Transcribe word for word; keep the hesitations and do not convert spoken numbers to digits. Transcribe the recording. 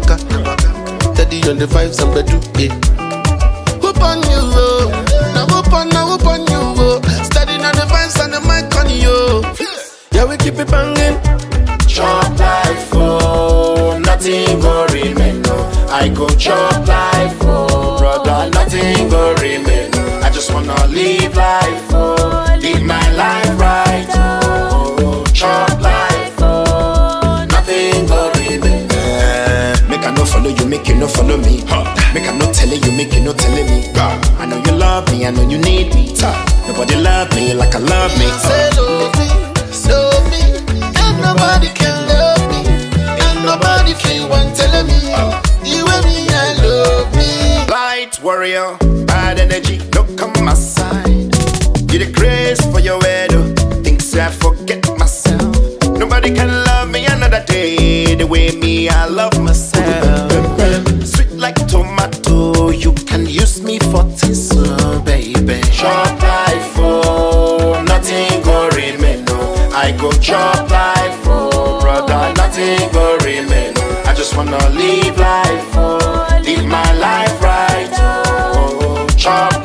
waka. Steady on the vibes and bedu, yeah. Whoop on you, oh. Now whoop on, now whoop on you, oh. Steady on the vibes and the mic on you. Yeah, we keep it banging. Chop life, oh, nothing go remain, no. I go chop life, oh, brother, nothing go remain. I just wanna live life, oh, live my life right, oh, chop life, oh, nothing go remain. Uh, make I no follow you, make you no follow me. Huh. Make I no telling you, make you no telling me. Uh. I know you love me, I know you need me. Uh. Nobody love me like I love me. Say love me, love me. Ain't nobody can love me. Ain't nobody can want telling me. Uh. You and me, I love me. Light warrior, bad energy, look on my side. You the grace for your head, oh. Things I forget myself. Nobody can love me another day the way me I love myself. Sweet like tomato, you can use me for tissue, baby. Chop life, oh, nothing go remain, no. I go chop life, oh, brother, nothing go remain. I just wanna live life, oh, live my life right, oh, chop